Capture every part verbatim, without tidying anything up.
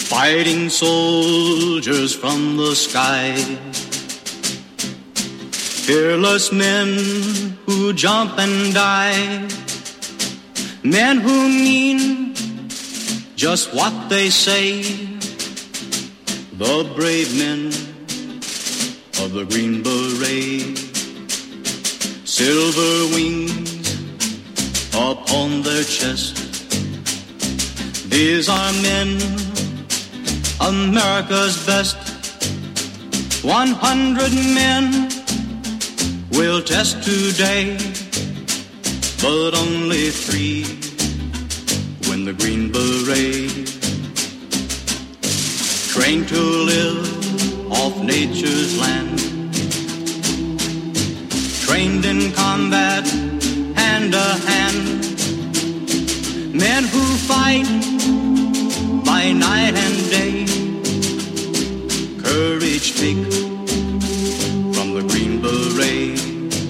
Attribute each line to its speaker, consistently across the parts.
Speaker 1: Fighting soldiers from the sky, fearless men who jump and die, men who mean just what they say, the brave men of the Green Beret, silver wings upon their chest. These are men, America's best. One hundred men will test today, but only three win the Green Beret. Trained to live off nature's land, trained in combat hand to hand, men who fight by night and day, courage take from the Green Beret,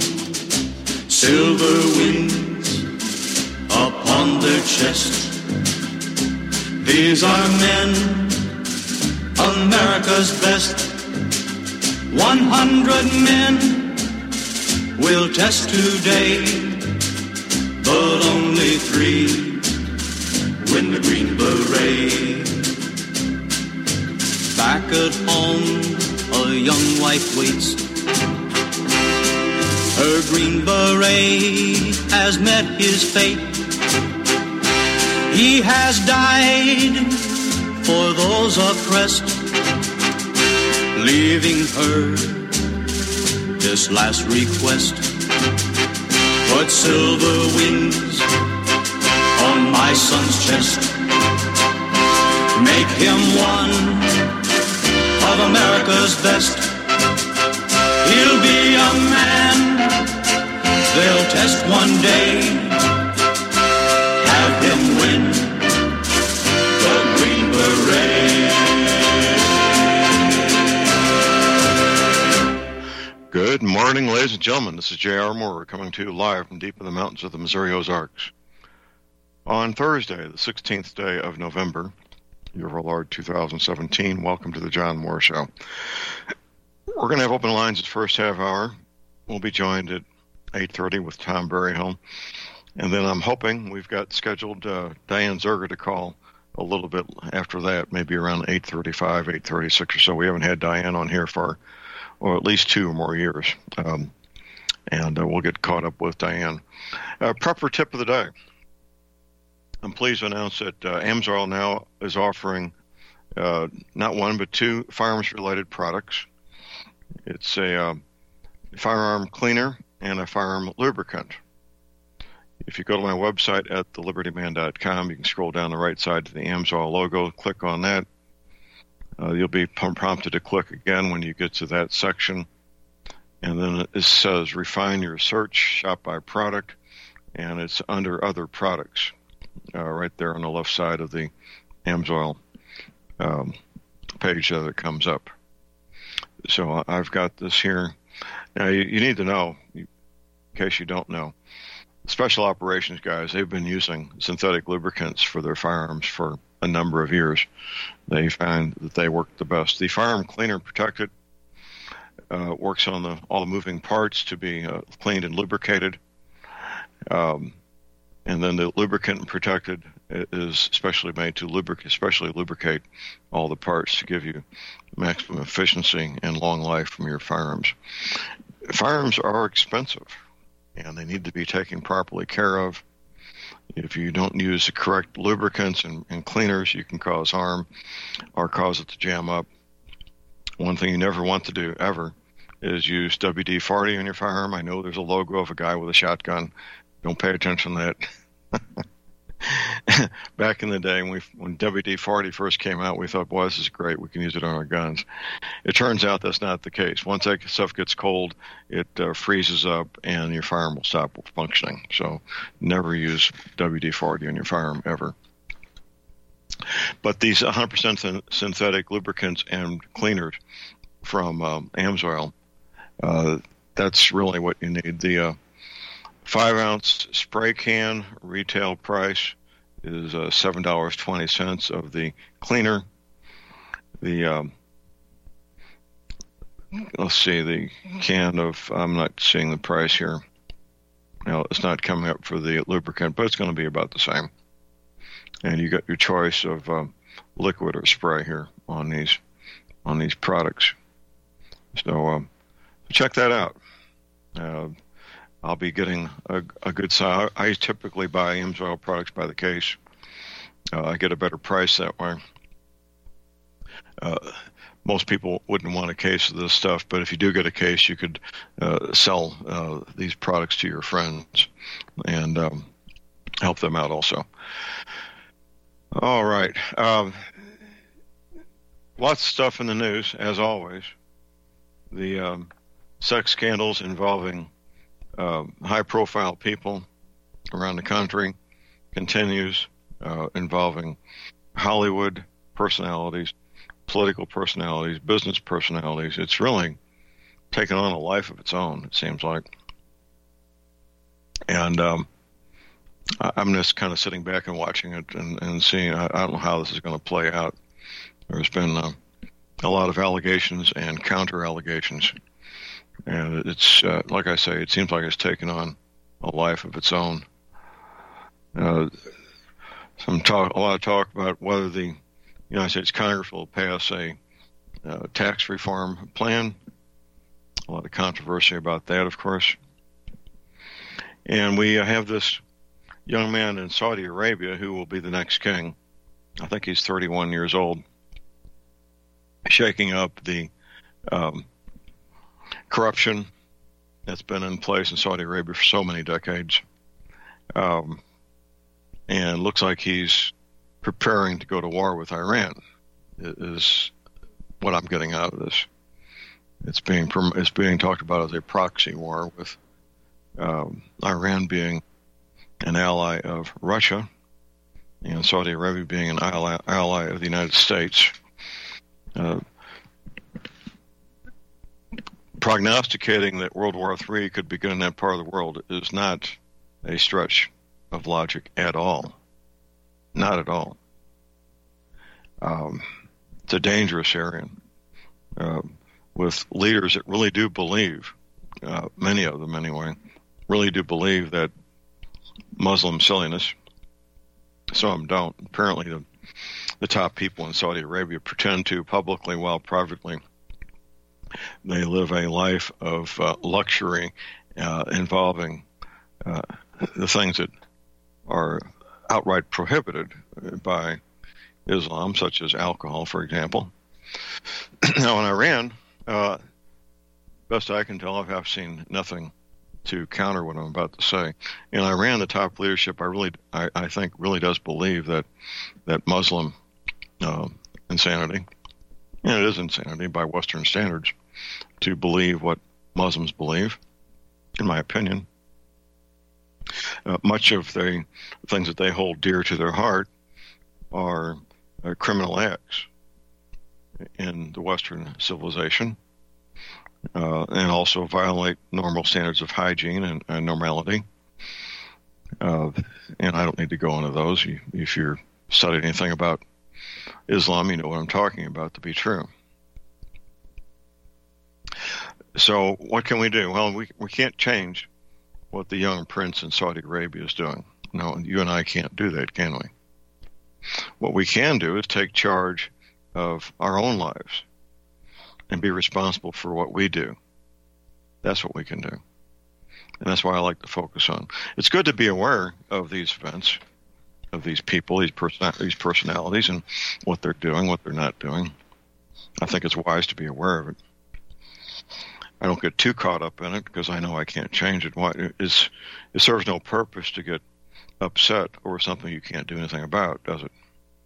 Speaker 1: silver wings upon their chest. These are men, America's best. One hundred men will test today, but only three win the Green Beret. Back at home, a young wife waits. Her Green Beret has met his fate. He has died for those oppressed, leaving her this last request. Put silver wings on my son's chest. Make him one of America's best. He'll be a man they'll test one day. Have him win the Green Beret.
Speaker 2: Good morning, ladies and gentlemen. This is J R. Moore coming to you live from deep in the mountains of the Missouri Ozarks. On Thursday, the sixteenth day of November, year of our Lord two thousand seventeen, welcome to the John Moore Show. We're going to have open lines the first half hour. We'll be joined at eight thirty with Tom Berryhill. And then I'm hoping we've got scheduled uh, Diane Zerger to call a little bit after that, maybe around eight thirty-five, eight thirty-six or so. We haven't had Diane on here for, or at least two or more years. Um, and uh, we'll get caught up with Diane. Uh, prepper tip of the day. I'm pleased to announce that uh, AMSOIL now is offering uh, not one but two firearms-related products. It's a uh, firearm cleaner and a firearm lubricant. If you go to my website at the liberty man dot com, you can scroll down the right side to the AMSOIL logo, click on that. Uh, you'll be prompted to click again when you get to that section. And then it says refine your search, shop by product, and it's under other products. Uh, right there on the left side of the AMSOIL um, page that comes up. So I've got this here. Now, you, you need to know, in case you don't know, special operations guys, they've been using synthetic lubricants for their firearms for a number of years. They find that they work the best. The Firearm Cleaner Protected uh, works on the all the moving parts to be uh, cleaned and lubricated. Um, And then the lubricant protected is specially made to lubricate, especially lubricate all the parts to give you maximum efficiency and long life from your firearms. Firearms are expensive, and they need to be taken properly care of. If you don't use the correct lubricants and, and cleaners, you can cause harm or cause it to jam up. One thing you never want to do, ever, is use W D forty on your firearm. I know there's a logo of a guy with a shotgun. Don't pay attention to that. Back in the day when, we, when W D forty first came out, we thought, boy, this is great. We can use it on our guns. It turns out that's not the case. Once that stuff gets cold, it uh, freezes up and your firearm will stop functioning. So never use W D forty on your firearm ever. But these one hundred percent synthetic lubricants and cleaners from um, AMSOIL, uh, that's really what you need. The uh, five ounce spray can retail price is uh, seven dollars and twenty cents of the cleaner, the um, let's see, the can of, I'm not seeing the price here. Now, it's not coming up for the lubricant, but it's going to be about the same. And you got your choice of um, liquid or spray here on these on these products. So um, check that out. Uh, I'll be getting a, a good size. I typically buy AMSOIL products by the case. Uh, I get a better price that way. Uh, most people wouldn't want a case of this stuff, but if you do get a case, you could uh, sell uh, these products to your friends and um, help them out also. All right. Um, lots of stuff in the news, as always. The um, sex scandals involving uh, high-profile people around the country continues, uh, involving Hollywood personalities, political personalities, business personalities. It's really taken on a life of its own, it seems like. And um, I'm just kind of sitting back and watching it and, and seeing, I, I don't know how this is going to play out. There's been uh, a lot of allegations and counter-allegations. And it's, uh, like I say, it seems like it's taken on a life of its own. Uh, some talk, a lot of talk about whether the United States Congress will pass a uh, tax reform plan. A lot of controversy about that, of course. And we uh, have this young man in Saudi Arabia who will be the next king. I think he's thirty-one years old, shaking up the um, corruption that's been in place in Saudi Arabia for so many decades. Um, and looks like he's preparing to go to war with Iran, is what I'm getting out of this. It's being it's being talked about as a proxy war, with um, Iran being an ally of Russia and Saudi Arabia being an ally, ally of the United States. Uh, prognosticating that World War Three could begin in that part of the world is not a stretch of logic at all. Not at all. Um, it's a dangerous area uh, with leaders that really do believe, uh, many of them anyway, really do believe that Muslim silliness. Some of them don't. Apparently the, the top people in Saudi Arabia pretend to publicly, while privately they live a life of uh, luxury uh, involving uh, the things that are outright prohibited by Islam, such as alcohol, for example. Now in Iran, uh, best I can tell, I've seen nothing to counter what I'm about to say. In Iran, the top leadership, I really, I, I think, really does believe that that Muslim uh, insanity, and it is insanity by Western standards, to believe what Muslims believe, in my opinion. Uh, much of the things that they hold dear to their heart are uh, criminal acts in the Western civilization, uh, and also violate normal standards of hygiene and, and normality. Uh, and I don't need to go into those. You, if you're studying anything about Islam, you know what I'm talking about to be true. So what can we do? Well, we we can't change what the young prince in Saudi Arabia is doing. No, you and I can't do that, can we? What we can do is take charge of our own lives and be responsible for what we do. That's what we can do. And that's why I like to focus on. It's good to be aware of these events, of these people, these, person- these personalities, and what they're doing, what they're not doing. I think it's wise to be aware of it. I don't get too caught up in it because I know I can't change it. Why? It's, it serves no purpose to get upset over something you can't do anything about, does it?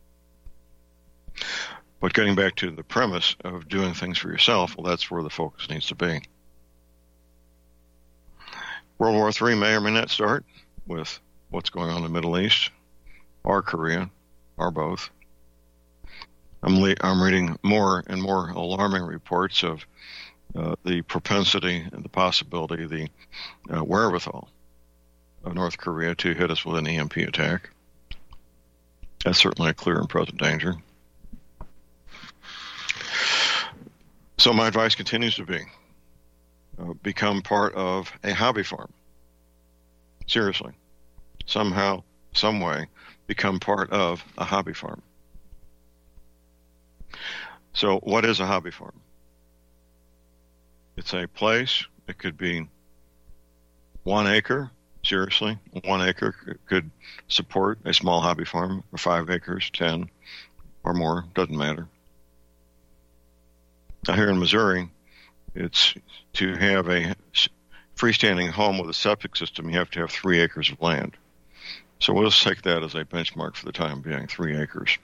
Speaker 2: But getting back to the premise of doing things for yourself, well, that's where the focus needs to be. World War Three may or may not start with what's going on in the Middle East, or Korea, or both. I'm, le- I'm reading more and more alarming reports of uh, the propensity and the possibility, the uh, wherewithal of North Korea to hit us with an E M P attack. That's certainly a clear and present danger. So my advice continues to be, uh, become part of a hobby farm. Seriously. Somehow, some way, become part of a hobby farm. So what is a hobby farm? It's a place, it could be one acre, seriously, one acre could support a small hobby farm, or five acres, ten, or more, doesn't matter. Now here in Missouri, it's to have a freestanding home with a septic system, you have to have three acres of land. So we'll just take that as a benchmark for the time being, three acres.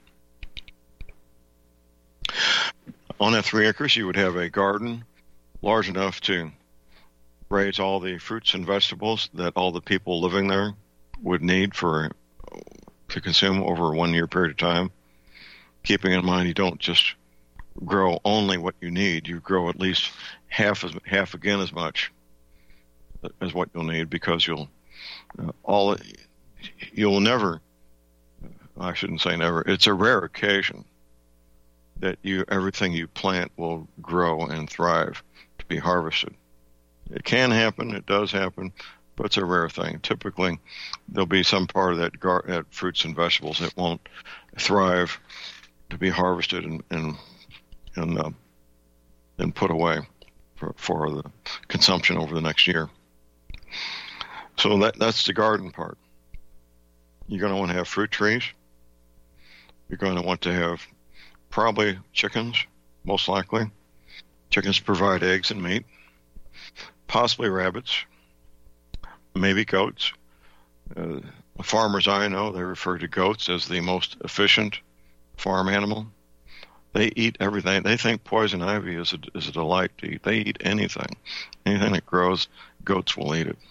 Speaker 2: On that three acres, you would have a garden large enough to raise all the fruits and vegetables that all the people living there would need for to consume over a one-year period of time. Keeping in mind you don't just grow only what you need, you grow at least half as half again as much as what you'll need, because you'll uh, all you'll never I shouldn't say never it's a rare occasion that you everything you plant will grow and thrive to be harvested. It can happen, it does happen, but it's a rare thing. Typically there'll be some part of that, gar- that fruits and vegetables that won't thrive to be harvested and and and, uh, and put away for, for the consumption over the next year. So that that's the garden part. You're going to want to have fruit trees. You're going to want to have probably chickens, most likely. Chickens provide eggs and meat. Possibly rabbits. Maybe goats. Uh, farmers I know, they refer to goats as the most efficient farm animal. They eat everything. They think poison ivy is a, is a delight to eat. They eat anything. Anything that grows, goats will eat it.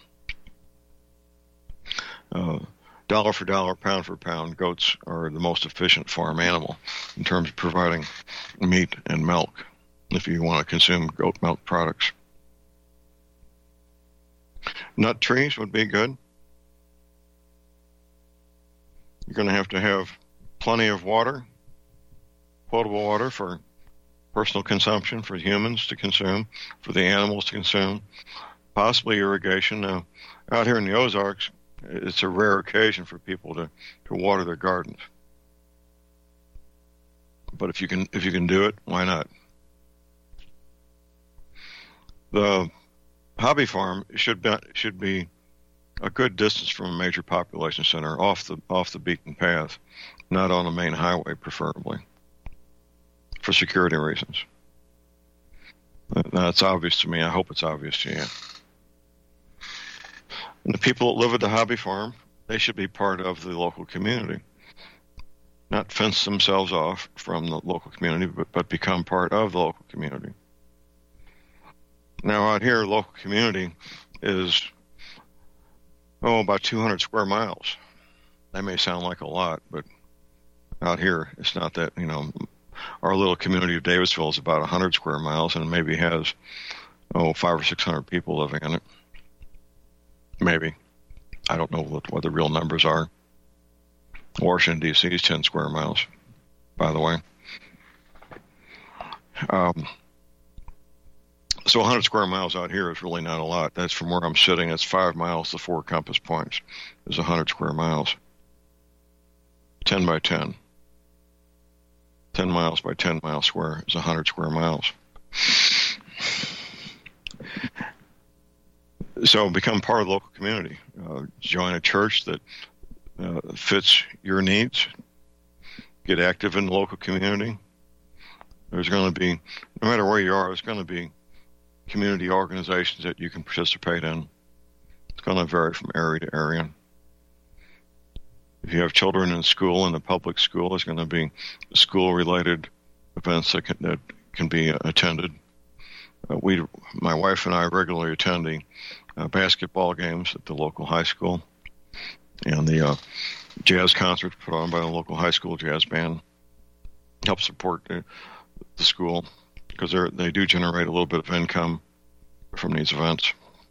Speaker 2: Uh, dollar for dollar, pound for pound, goats are the most efficient farm animal in terms of providing meat and milk, if you want to consume goat milk products. Nut trees would be good. You're going to have to have plenty of water, potable water for personal consumption, for humans to consume, for the animals to consume, possibly irrigation. Now, out here in the Ozarks, it's a rare occasion for people to, to water their gardens. But if you can if you can do it, why not? The hobby farm should be, should be a good distance from a major population center, off the off the beaten path, not on a main highway, preferably, for security reasons. That's obvious to me. I hope it's obvious to you. And the people that live at the hobby farm, they should be part of the local community, not fence themselves off from the local community, but, but become part of the local community. Now, out here, local community is, oh, about two hundred square miles. That may sound like a lot, but out here, it's not that, you know, our little community of Davisville is about one hundred square miles and maybe has, oh, five or six hundred people living in it. Maybe. I don't know what, what the real numbers are. Washington, D C is ten square miles, by the way. Um, so one hundred square miles out here is really not a lot. That's from where I'm sitting. It's five miles to four compass points is one hundred square miles. ten by ten. ten miles by ten miles square is one hundred square miles. So become part of the local community. Uh, join a church that uh, fits your needs. Get active in the local community. There's going to be, no matter where you are, there's going to be community organizations that you can participate in. It's going to vary from area to area. If you have children in school, in the public school, there's going to be school-related events that can, that can be attended. Uh, we, my wife and I regularly attend the uh, basketball games at the local high school and the uh, jazz concerts put on by the local high school jazz band. Help support the, the school because they they do generate a little bit of income from these events.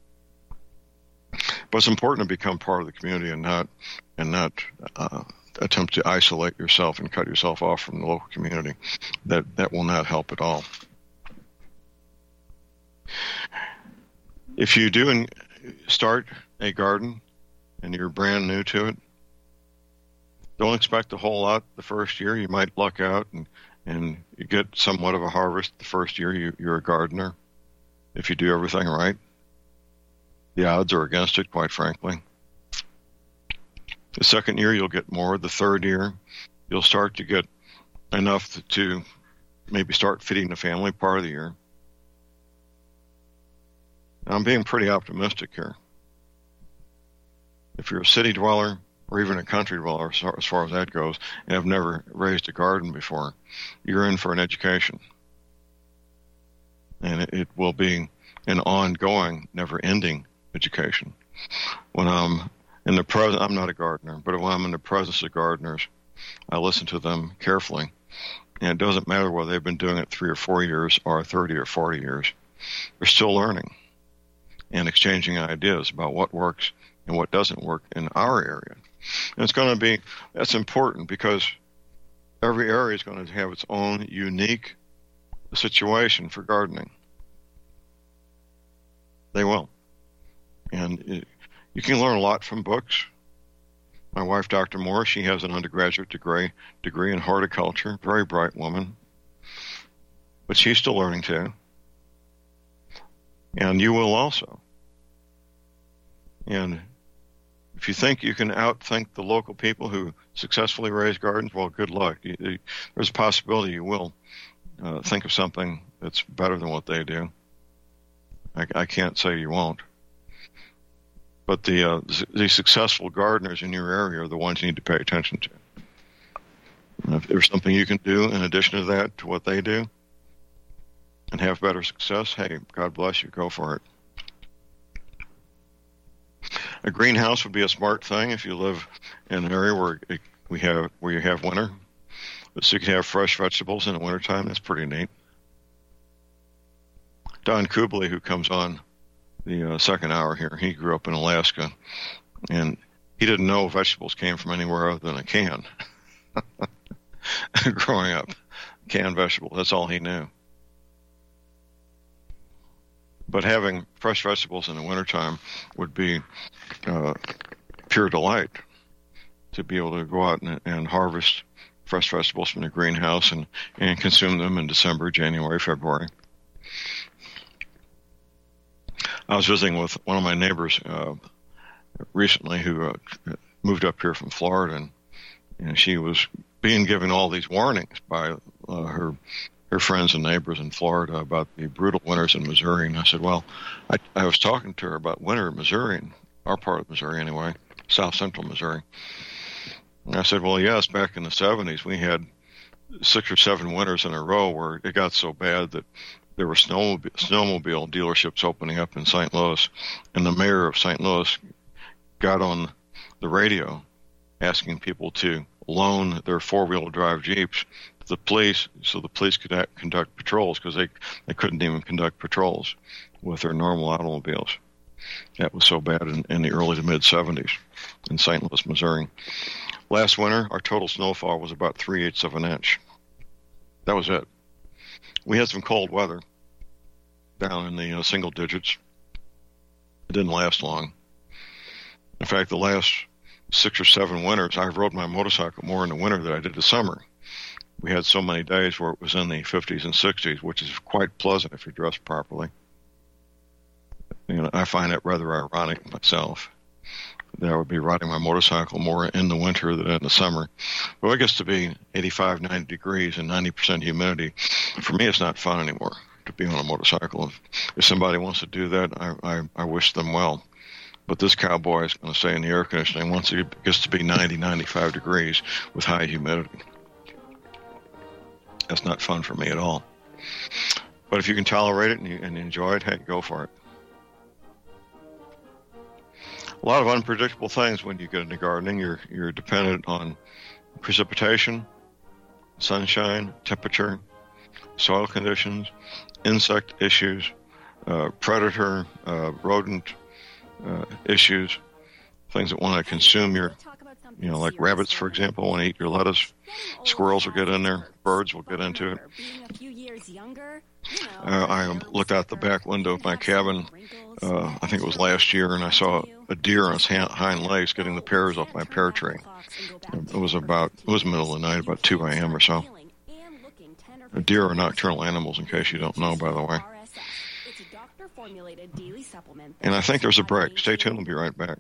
Speaker 2: But it's important to become part of the community and not and not uh, attempt to isolate yourself and cut yourself off from the local community. That that will not help at all. If you do in, start a garden and you're brand new to it, don't expect a whole lot the first year. You might luck out and, and you get somewhat of a harvest the first year you, you're a gardener. If you do everything right, the odds are against it, quite frankly. The second year, you'll get more. The third year, you'll start to get enough to, to maybe start feeding the family part of the year. I'm being pretty optimistic here. If you're a city dweller or even a country dweller, as far as that goes, and have never raised a garden before, you're in for an education. And it, it will be an ongoing, never-ending education. When I'm in the presence, I'm not a gardener, but when I'm in the presence of gardeners, I listen to them carefully. And it doesn't matter whether they've been doing it three or four years or thirty or forty years. They're still learning and exchanging ideas about what works and what doesn't work in our area. And it's going to be, that's important because every area is going to have its own unique situation for gardening. They will. And it, you can learn a lot from books. My wife, Doctor Moore, she has an undergraduate degree, degree in horticulture, very bright woman. But she's still learning too. And you will also. And if you think you can outthink the local people who successfully raise gardens, well, good luck. You, you, there's a possibility you will uh, think of something that's better than what they do. I, I can't say you won't. But the uh, the successful gardeners in your area are the ones you need to pay attention to. And if there's something you can do in addition to that, to what they do, and have better success, hey, God bless you, go for it. A greenhouse would be a smart thing if you live in an area where it, we have where you have winter. But so you can have fresh vegetables in the wintertime. That's pretty neat. Don Kubley, who comes on the uh, second hour here, he grew up in Alaska, and he didn't know vegetables came from anywhere other than a can. Growing up, canned vegetables, that's all he knew. But having fresh vegetables in the wintertime would be uh, pure delight to be able to go out and, and harvest fresh vegetables from the greenhouse and, and consume them in December, January, February. I was visiting with one of my neighbors uh, recently who uh, moved up here from Florida, and, and she was being given all these warnings by uh, her her friends and neighbors in Florida about the brutal winters in Missouri. And I said, well, I, I was talking to her about winter in Missouri, in our part of Missouri anyway, south central Missouri. And I said, well, yes, back in the seventies, we had six or seven winters in a row where it got so bad that there were snowmobile, snowmobile dealerships opening up in Saint Louis, and the mayor of Saint Louis got on the radio asking people to loan their four-wheel drive Jeeps to the police so the police could act, conduct patrols, because they, they couldn't even conduct patrols with their normal automobiles. That was so bad in, in the early to mid-seventies in Saint Louis, Missouri. Last winter, our total snowfall was about three-eighths of an inch. That was it. We had some cold weather down in the uh, single digits. It didn't last long. In fact, the last six or seven winters, I rode my motorcycle more in the winter than I did the summer. We had so many days where it was in the fifties and sixties, which is quite pleasant if you're dressed properly. You know, I find it rather ironic myself that I would be riding my motorcycle more in the winter than in the summer. But it gets to be eighty-five, ninety degrees and ninety percent humidity. For me, it's not fun anymore to be on a motorcycle. If, if somebody wants to do that, I, I, I wish them well. But this cowboy is going to stay in the air conditioning once it gets to be ninety, ninety-five degrees with high humidity. That's not fun for me at all. But if you can tolerate it and, you, and enjoy it, hey, go for it. A lot of unpredictable things when you get into gardening. You're you're dependent on precipitation, sunshine, temperature, soil conditions, insect issues, uh, predator, uh, rodent uh, issues, things that want to consume your, you know, like rabbits, for example, want to eat your lettuce. Squirrels will get in there. Birds will get into it. Uh, I looked out the back window of my cabin, uh, I think it was last year, and I saw a deer on its hind legs getting the pears off my pear tree. It was about, it was middle of the night, about two a.m. or so. Deer are nocturnal animals, in case you don't know, by the way. And I think there's a break. Stay tuned, we'll be right back.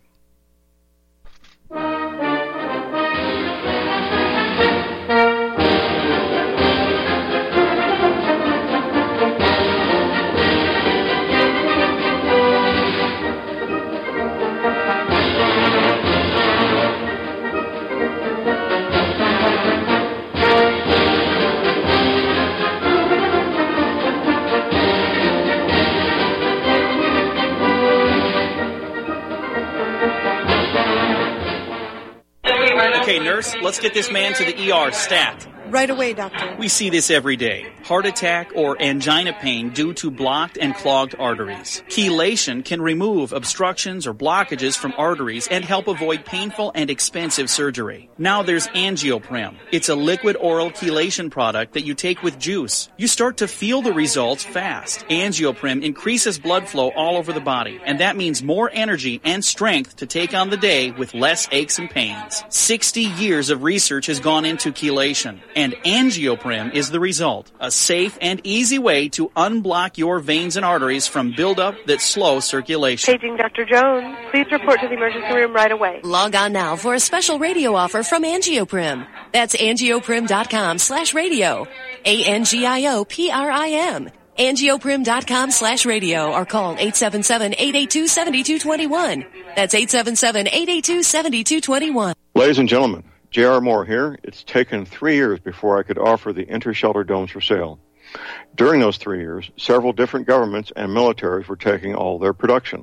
Speaker 3: Okay, nurse, let's get this man to the E R stat.
Speaker 4: Right away, doctor.
Speaker 3: We see this every day. Heart attack or angina pain due to blocked and clogged arteries. Chelation can remove obstructions or blockages from arteries and help avoid painful and expensive surgery. Now there's Angioprim. It's a liquid oral chelation product that you take with juice. You start to feel the results fast. Angioprim increases blood flow all over the body, and that means more energy and strength to take on the day with less aches and pains. sixty years of research has gone into chelation, and Angioprim is the result. A safe and easy way to unblock your veins and arteries from buildup that slow circulation.
Speaker 4: Paging Doctor Jones. Please report to the emergency room right away.
Speaker 5: Log on now for a special radio offer from Angioprim. That's angioprim.com slash radio. A N G I O P R I M. Angioprim.com slash radio or call eight seven seven, eight eight two, seven two two one. That's eight seven seven, eight eight two, seven two two one.
Speaker 2: Ladies and gentlemen, J R. Moore here. It's taken three years before I could offer the inter-shelter domes for sale. During those three years, several different governments and militaries were taking all their production.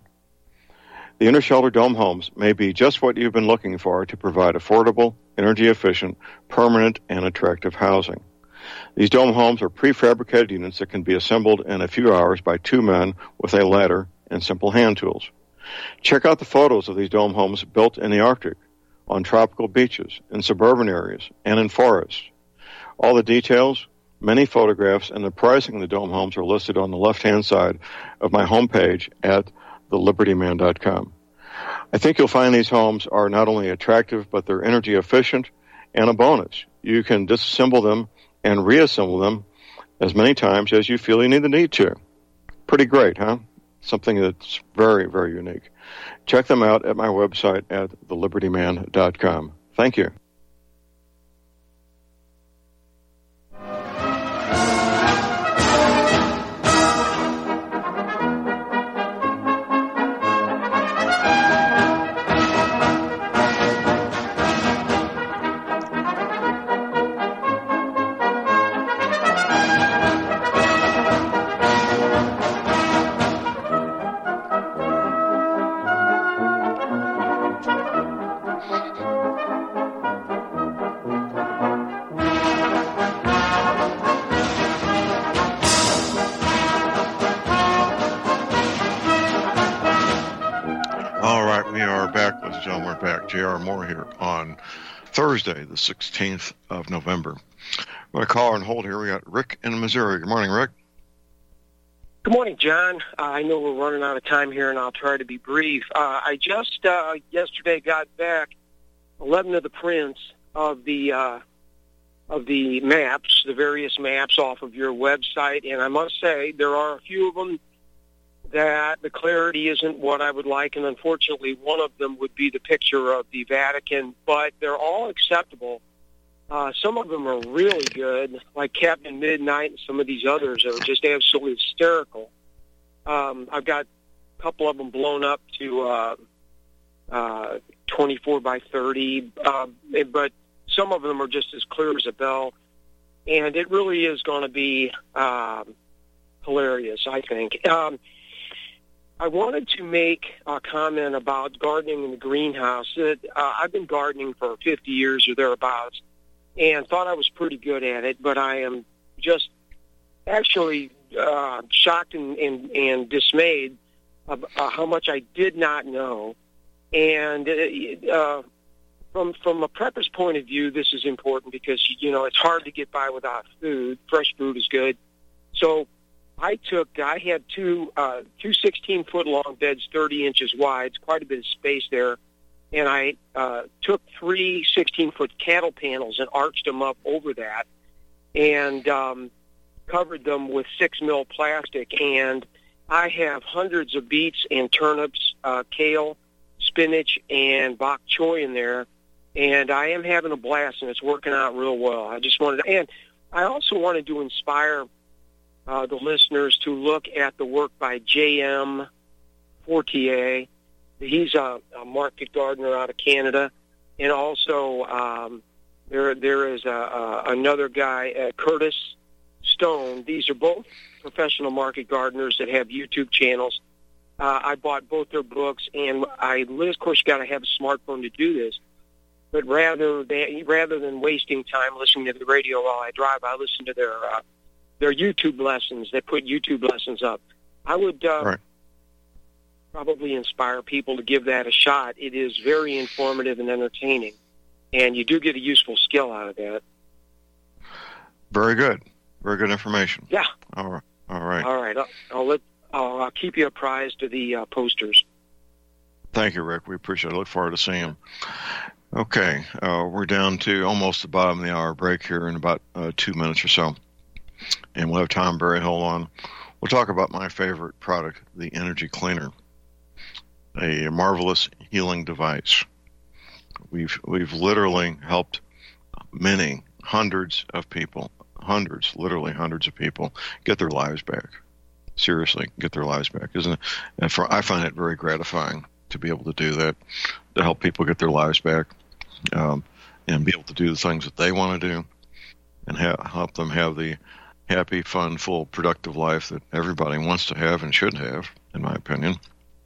Speaker 2: The inter-shelter dome homes may be just what you've been looking for to provide affordable, energy-efficient, permanent, and attractive housing. These dome homes are prefabricated units that can be assembled in a few hours by two men with a ladder and simple hand tools. Check out the photos of these dome homes built in the Arctic, on tropical beaches, in suburban areas, and in forests. All the details, many photographs, and the pricing of the dome homes are listed on the left-hand side of my homepage at the liberty man dot com. I think you'll find these homes are not only attractive, but they're energy efficient, and a bonus. You can disassemble them and reassemble them as many times as you feel you need the need to. Pretty great, huh? Something that's very, very unique. Check them out at my website at the liberty man dot com. Thank you. J R. Moore here on Thursday, the sixteenth of November. I'm going to call and hold here. We got Rick in Missouri. Good morning, Rick.
Speaker 6: Good morning, John. Uh, I know we're running out of time here, and I'll try to be brief. Uh, I just uh, yesterday got back eleven of the prints of the uh, of the maps, the various maps off of your website, and I must say there are a few of them that the clarity isn't what I would like, and unfortunately one of them would be the picture of the Vatican, but they're all acceptable. Uh, some of them are really good, like Captain Midnight, and some of these others are just absolutely hysterical. Um, I've got a couple of them blown up to uh, uh, twenty-four by thirty, uh, but some of them are just as clear as a bell, and it really is going to be um, hilarious, I think. Um, I wanted to make a comment about gardening in the greenhouse. It, uh, I've been gardening for fifty years or thereabouts, and thought I was pretty good at it, but I am just actually uh, shocked and, and, and dismayed of uh, how much I did not know. And uh, from from a prepper's point of view, this is important because, you know, it's hard to get by without food. Fresh food is good. So I took, I had two, uh, two sixteen-foot long beds, thirty inches wide, quite a bit of space there, and I uh, took three sixteen-foot cattle panels and arched them up over that and um, covered them with six mil plastic, and I have hundreds of beets and turnips, uh, kale, spinach, and bok choy in there, and I am having a blast, and it's working out real well. I just wanted to, and I also wanted to inspire uh, the listeners to look at the work by J M Fortier. He's a, a market gardener out of Canada, and also um, there there is a, a, another guy, uh, Curtis Stone. These are both professional market gardeners that have YouTube channels. Uh, I bought both their books, and I, of course, you got to have a smartphone to do this. But rather than rather than wasting time listening to the radio while I drive, I listen to their uh, their YouTube lessons. They put YouTube lessons up. I would uh,
Speaker 2: right.
Speaker 6: probably inspire people to give that a shot. It is very informative and entertaining, and you do get a useful skill out of that.
Speaker 2: Very good. Very good information.
Speaker 6: Yeah.
Speaker 2: All right. All right.
Speaker 6: All right. I'll, I'll let I'll, I'll keep you apprised of the uh, posters.
Speaker 2: Thank you, Rick. We appreciate it. I look forward to seeing them. Okay, uh, we're down to almost the bottom of the hour break here in about uh, two minutes or so. And we'll have Tom Berry hold on. We'll talk about my favorite product, the Energy Cleaner, a marvelous healing device. We've we've literally helped many, hundreds of people, hundreds, literally hundreds of people, get their lives back. Seriously, get their lives back. Isn't it? And for, I find it very gratifying to be able to do that, to help people get their lives back. Um, and be able to do the things that they want to do and ha- help them have the happy, fun, full, productive life that everybody wants to have and should have, in my opinion.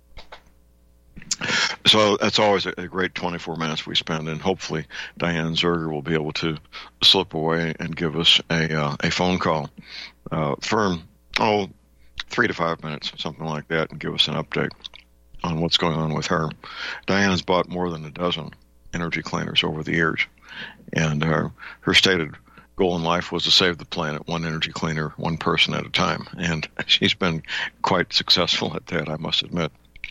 Speaker 2: So that's always a, a great twenty-four minutes we spend, and hopefully Diane Zerger will be able to slip away and give us a uh, a phone call uh, for, oh, three to five minutes, something like that, and give us an update on what's going on with her. Diane has bought more than a dozen energy cleaners over the years, and uh, her stated goal in life was to save the planet one energy cleaner, one person at a time, and she's been quite successful at that, I must admit.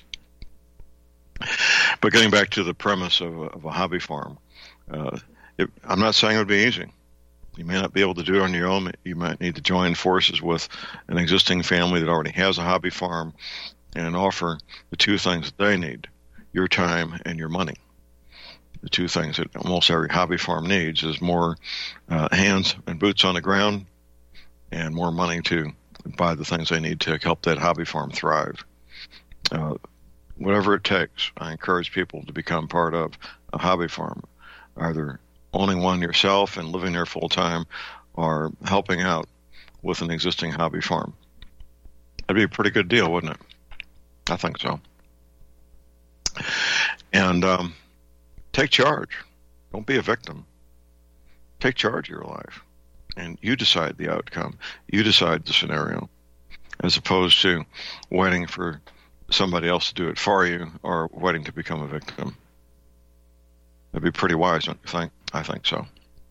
Speaker 2: But getting back to the premise of a, of a hobby farm, uh, it, I'm not saying it would be easy. You may not be able to do it on your own. You might need to join forces with an existing family that already has a hobby farm and offer the two things that they need, your time and your money. The two things that almost every hobby farm needs is more uh, hands and boots on the ground and more money to buy the things they need to help that hobby farm thrive. Uh, whatever it takes, I encourage people to become part of a hobby farm, either owning one yourself and living there full time or helping out with an existing hobby farm. That'd be a pretty good deal, wouldn't it? I think so. And um, take charge. Don't be a victim. Take charge of your life. And you decide the outcome. You decide the scenario, as opposed to waiting for somebody else to do it for you or waiting to become a victim. That'd be pretty wise, don't you think? I think so.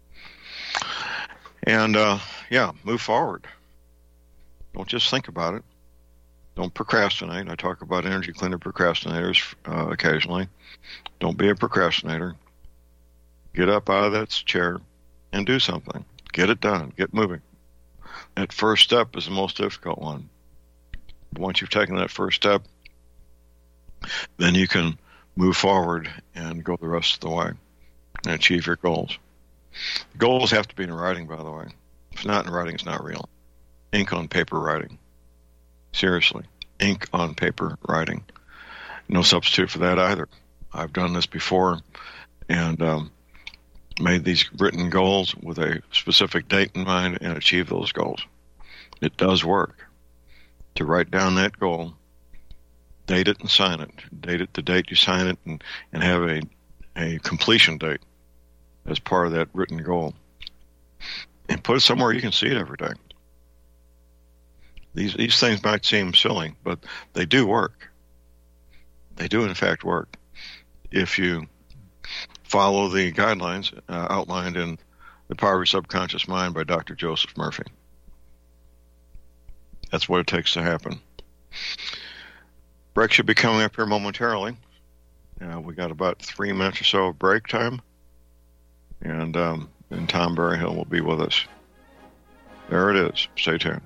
Speaker 2: And, uh, yeah, move forward. Don't just think about it. Don't procrastinate. I talk about energy cleaner procrastinators uh, occasionally. Don't be a procrastinator. Get up out of that chair and do something. Get it done. Get moving. That first step is the most difficult one. But once you've taken that first step, then you can move forward and go the rest of the way and achieve your goals. Goals have to be in writing, by the way. If it's not in writing, it's not real. Ink on paper writing. Seriously, ink on paper writing. No substitute for that either. I've done this before and um, made these written goals with a specific date in mind and achieve those goals. It does work. To write down that goal, date it and sign it. Date it the date you sign it and, and have a, a completion date as part of that written goal. And put it somewhere you can see it every day. These these things might seem silly, but they do work. They do, in fact, work if you follow the guidelines uh, outlined in The Power of Your Subconscious Mind by Doctor Joseph Murphy. That's what it takes to happen. Break should be coming up here momentarily. Uh, we got about three minutes or so of break time. And, um, and Tom Berryhill will be with us. There it is. Stay tuned.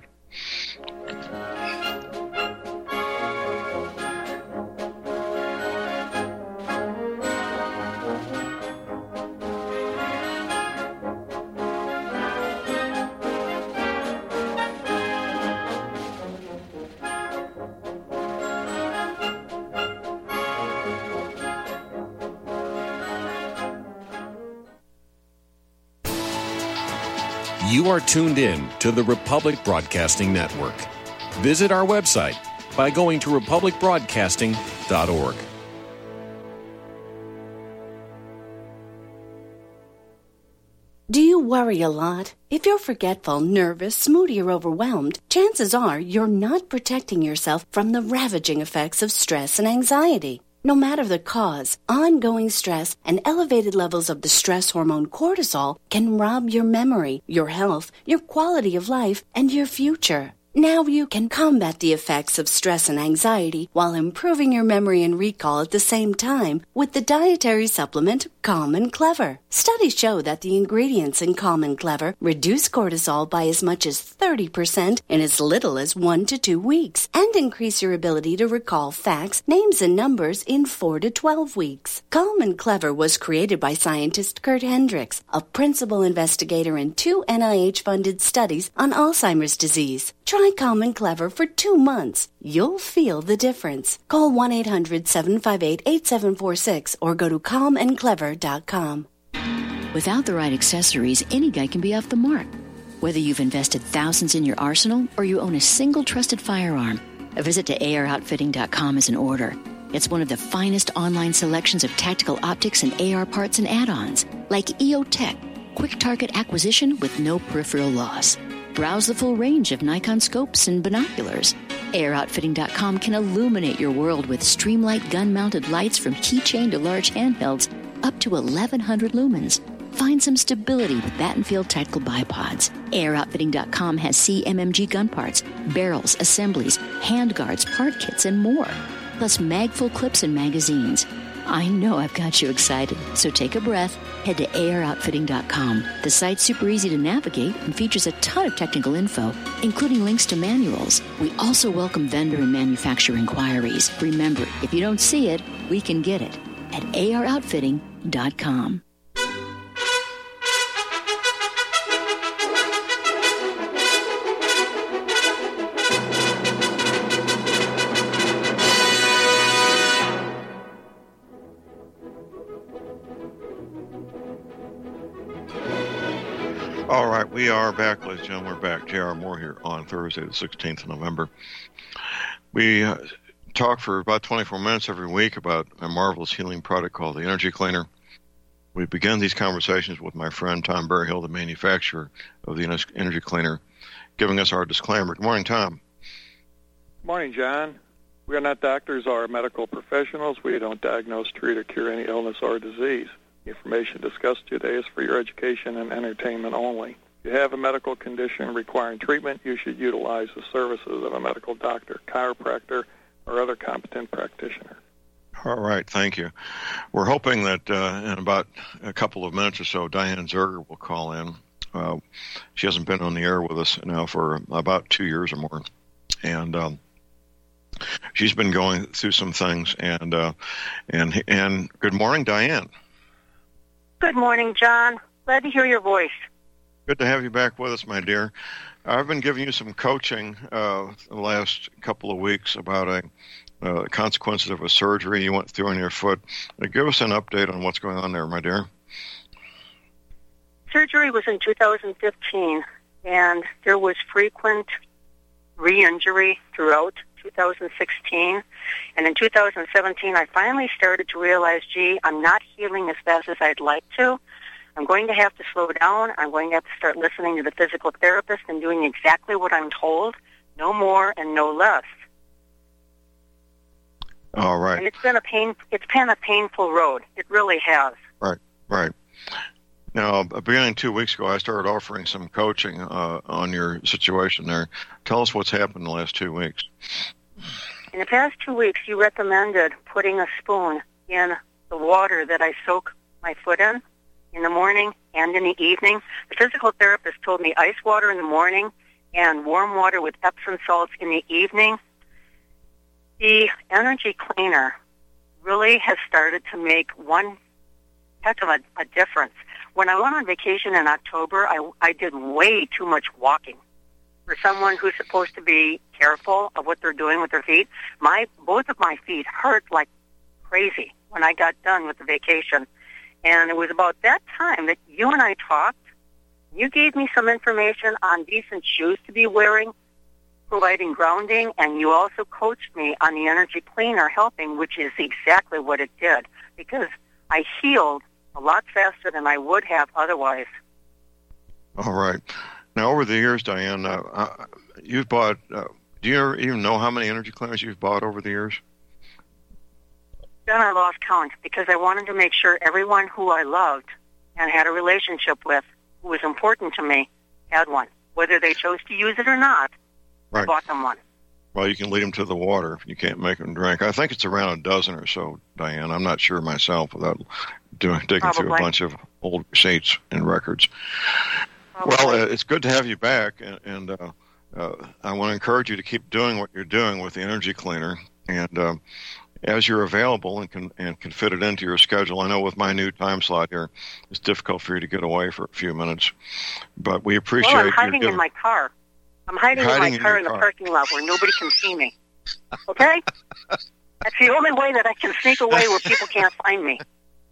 Speaker 7: You are tuned in to the Republic Broadcasting Network. Visit our website by going to republic broadcasting dot org.
Speaker 8: Do you worry a lot? If you're forgetful, nervous, moody, or overwhelmed, chances are you're not protecting yourself from the ravaging effects of stress and anxiety. No matter the cause, ongoing stress and elevated levels of the stress hormone cortisol can rob your memory, your health, your quality of life, and your future. Now you can combat the effects of stress and anxiety while improving your memory and recall at the same time with the dietary supplement Calm and Clever. Studies show that the ingredients in Calm and Clever reduce cortisol by as much as thirty percent in as little as one to two weeks and increase your ability to recall facts, names, and numbers in four to twelve weeks. Calm and Clever was created by scientist Kurt Hendricks, a principal investigator in two N I H-funded studies on Alzheimer's disease. Try Calm and Clever for two months. You'll feel the difference. Call one eight hundred seven five eight eight seven four six or go to calm and clever dot com.
Speaker 9: Without the right accessories, any guy can be off the mark. Whether you've invested thousands in your arsenal or you own a single trusted firearm, a visit to A R outfitting dot com is in order. It's one of the finest online selections of tactical optics and A R parts and add-ons, like E O Tech, quick target acquisition with no peripheral loss. Browse the full range of Nikon scopes and binoculars. A R outfitting dot com can illuminate your world with Streamlight gun-mounted lights from keychain to large handhelds up to eleven hundred lumens. Find some stability with Battenfield tactical bipods. A R outfitting dot com has C M M G gun parts, barrels, assemblies, handguards, part kits, and more. Plus mag-full clips and magazines. I know I've got you excited, so take a breath. Head to A R outfitting dot com. The site's super easy to navigate and features a ton of technical info, including links to manuals. We also welcome vendor and manufacturer inquiries. Remember, if you don't see it, we can get it at A R outfitting dot com.
Speaker 2: All right, we are back, ladies and gentlemen. We're back. J R. Moore here on Thursday, the sixteenth of November. We uh, talk for about twenty-four minutes every week about a marvelous healing product called the Energy Cleaner. We begin these conversations with my friend Tom Berryhill, the manufacturer of the Energy Cleaner, giving us our disclaimer. Good morning, Tom.
Speaker 10: Good morning, John. We are not doctors or medical professionals. We don't diagnose, treat, or cure any illness or disease. The information discussed today is for your education and entertainment only. If you have a medical condition requiring treatment, you should utilize the services of a medical doctor, chiropractor, or other competent practitioner.
Speaker 2: All right, thank you. We're hoping that uh, in about a couple of minutes or so, Diane Zerger will call in. Uh, she hasn't been on the air with us now for about two years or more, and um, she's been going through some things. And uh, and and good morning, Diane.
Speaker 11: Good morning, John. Glad to hear your voice.
Speaker 2: Good to have you back with us, my dear. I've been giving you some coaching uh, the last couple of weeks about a uh, consequences of a surgery you went through on your foot. Uh, give us an update on what's going on there, my dear.
Speaker 11: Surgery was in two thousand fifteen, and there was frequent re-injury throughout two thousand sixteen. And in two thousand seventeen, I finally started to realize, gee, I'm not healing as fast as I'd like to. I'm going to have to slow down. I'm going to have to start listening to the physical therapist and doing exactly what I'm told, no more and no less.
Speaker 2: All right.
Speaker 11: And it's been a pain. It's been a painful road. It really has.
Speaker 2: Right, right. Now, beginning two weeks ago, I started offering some coaching uh, on your situation there. Tell us what's happened in the last two weeks.
Speaker 11: In the past two weeks, you recommended putting a spoon in the water that I soak my foot in, in the morning and in the evening. The physical therapist told me ice water in the morning and warm water with Epsom salts in the evening. The energy cleaner really has started to make one heck of a, a difference. When I went on vacation in October, I, I did way too much walking. For someone who's supposed to be careful of what they're doing with their feet, my both of my feet hurt like crazy when I got done with the vacation. And it was about that time that you and I talked. You gave me some information on decent shoes to be wearing, providing grounding, and you also coached me on the energy cleaner helping, which is exactly what it did, because I healed a lot faster than I would have otherwise.
Speaker 2: All right. Now, over the years, Diane, uh, uh, you've bought, uh, do you even know how many energy cleaners you've bought over the years?
Speaker 11: Then I lost count because I wanted to make sure everyone who I loved and had a relationship with, who was important to me, had one. Whether they chose to use it or not,
Speaker 2: right.
Speaker 11: I bought them one.
Speaker 2: Well, you can lead them to the water if you can't make them drink. I think it's around a dozen or so, Diane. I'm not sure myself without doing digging
Speaker 11: Probably.
Speaker 2: through a bunch of old receipts and records.
Speaker 11: Probably.
Speaker 2: Well, uh, it's good to have you back, and, and uh, uh, I want to encourage you to keep doing what you're doing with the energy cleaner. And uh, as you're available and can and can fit it into your schedule, I know with my new time slot here, it's difficult for you to get away for a few minutes, but we appreciate.
Speaker 11: Well, I'm hiding
Speaker 2: your giving.
Speaker 11: in my car. I'm hiding,
Speaker 2: hiding
Speaker 11: in my car
Speaker 2: in,
Speaker 11: in
Speaker 2: car.
Speaker 11: the parking lot where nobody can see me. Okay? That's the only way that I can sneak away where people can't find me.